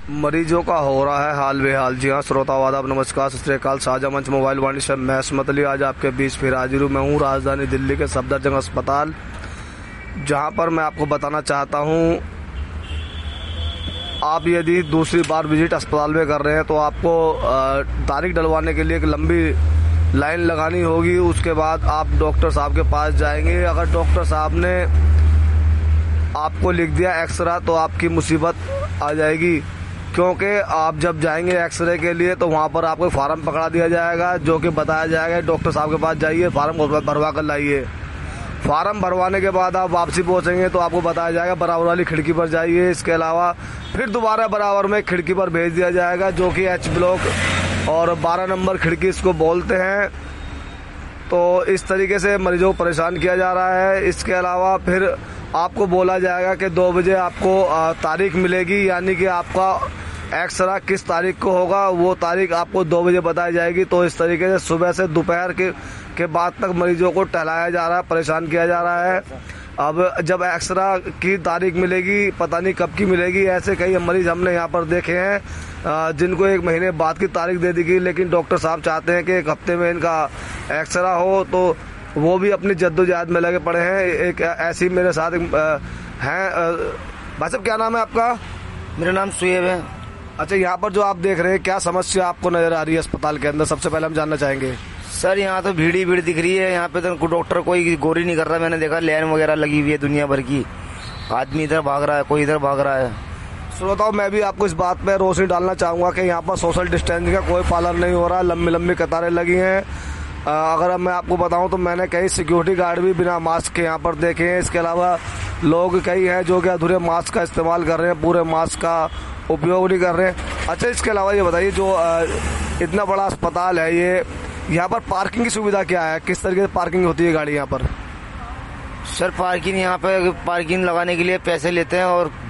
मरीजों का हो रहा है हाल बेहाल। जी हाँ श्रोताओं, आदाब, नमस्कार, सत श्री अकाल। साझा मंच मोबाइल वाणी से मैं अस्मत अली आज आपके बीच फिर हाजिर हूँ। मैं हूँ राजधानी दिल्ली के सफदरजंग अस्पताल, जहाँ पर मैं आपको बताना चाहता हूँ, आप यदि दूसरी बार विजिट अस्पताल में कर रहे हैं तो आपको तारीख डलवाने के लिए एक लंबी लाइन लगानी होगी। उसके बाद आप डॉक्टर साहब के पास जाएंगे। अगर डॉक्टर साहब ने आपको लिख दिया एक्सरा तो आपकी मुसीबत आ जाएगी, क्योंकि आप जब जाएंगे एक्सरे के लिए तो वहाँ पर आपको फार्म पकड़ा दिया जाएगा, जो कि बताया जाएगा डॉक्टर साहब के पास जाइए, फार्म भरवा कर लाइए। फार्म भरवाने के बाद आप वापसी पहुँचेंगे तो आपको बताया जाएगा बराबर वाली खिड़की पर जाइए। इसके अलावा फिर दोबारा बराबर में खिड़की पर भेज दिया जाएगा, जो कि एच ब्लॉक और 12 नंबर खिड़की इसको बोलते हैं। तो इस तरीके से मरीजों को परेशान किया जा रहा है। इसके अलावा फिर आपको बोला जाएगा कि 2 बजे आपको तारीख मिलेगी, यानी कि आपका एक्सरा किस तारीख को होगा वो तारीख आपको 2 बजे बताई जाएगी। तो इस तरीके से सुबह से दोपहर के बाद तक मरीजों को टहलाया जा रहा है, परेशान किया जा रहा है। अब जब एक्सरा की तारीख मिलेगी, पता नहीं कब की मिलेगी। ऐसे कई मरीज हमने यहाँ पर देखे हैं जिनको 1 महीने बाद की तारीख दे दी गई, लेकिन डॉक्टर साहब चाहते हैं कि 1 हफ्ते में इनका एक्सरा हो, तो वो भी अपनी जद्दोजहद में लगे पड़े हैं। एक ऐसी मेरे साथ हैं। भाई साहब, क्या नाम है आपका? मेरा नाम सुएब है। अच्छा, यहाँ पर जो आप देख रहे हैं, क्या समस्या आपको नजर आ रही है अस्पताल के अंदर? सबसे पहले हम जानना चाहेंगे। सर, यहाँ तो भीड़ ही भीड़ दिख रही है। यहाँ पे तो डॉक्टर कोई गौर ही नहीं कर रहा। मैंने देखा लाइन वगैरह लगी हुई है दुनिया भर की। आदमी इधर भाग रहा है, कोई इधर भाग रहा है। श्रोताओं, मैं भी आपको इस बात पे रोशनी डालना चाहूंगा कि यहाँ पर सोशल डिस्टेंसिंग का कोई पालन नहीं हो रहा। लंबी लंबी कतारें लगी हैं। अगर मैं आपको बताऊं तो मैंने कई सिक्योरिटी गार्ड भी बिना मास्क के यहाँ पर देखे हैं। इसके अलावा लोग कई हैं जो कि अधूरे मास्क का इस्तेमाल कर रहे हैं, पूरे मास्क का उपयोग नहीं कर रहे हैं। अच्छा, इसके अलावा ये बताइए, जो इतना बड़ा अस्पताल है, ये यहाँ पर पार्किंग की सुविधा क्या है? किस तरीके से पार्किंग होती है गाड़ी यहाँ पर? सर, पार्किंग यहाँ पे पार्किंग लगाने के लिए पैसे लेते हैं और